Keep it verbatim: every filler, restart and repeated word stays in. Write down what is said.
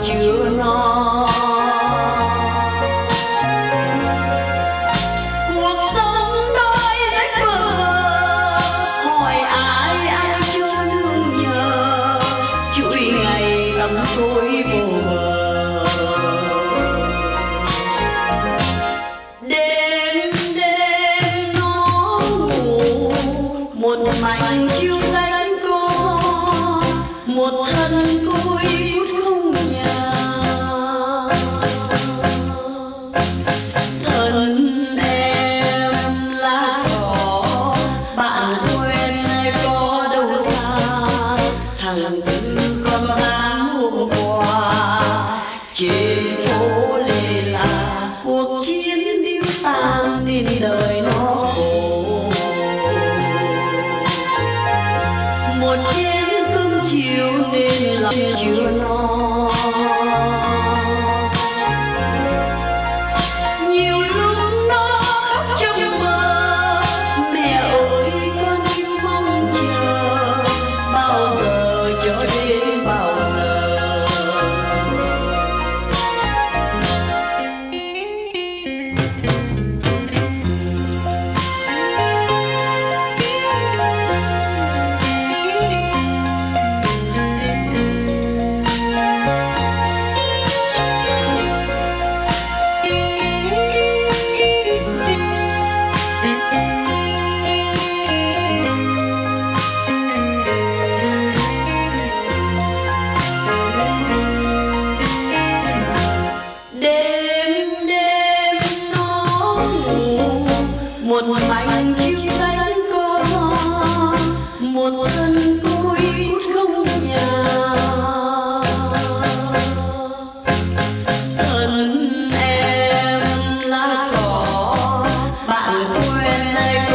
chưa no. Cuộc sống đôi rất bơ vơ, hỏi ai ai cho nương nhờ, chuỗi ngày tắm tối vô bờ. Đêm đêm nó ngủ một mảnh chiếu đánh có, một thân côi cút không nhà. Thân em lá đỏ, bạn quen ai có đâu xa. Thằng Tư con tám hôm qua trên phố lê là cuộc chiến điêu tàn nên đời nó khổ. Một chén cơm chiều nên lòng chưa no. Nhiều lúc nó khóc trong mơ, mẹ ơi con yêu mong chờ, bao giờ cho đến bao giờ. Đêm đêm nó ngủ một mảnh chiếu đánh có gió, một thân côi cút không nhà. Thân em lá cỏ, bạn quen ai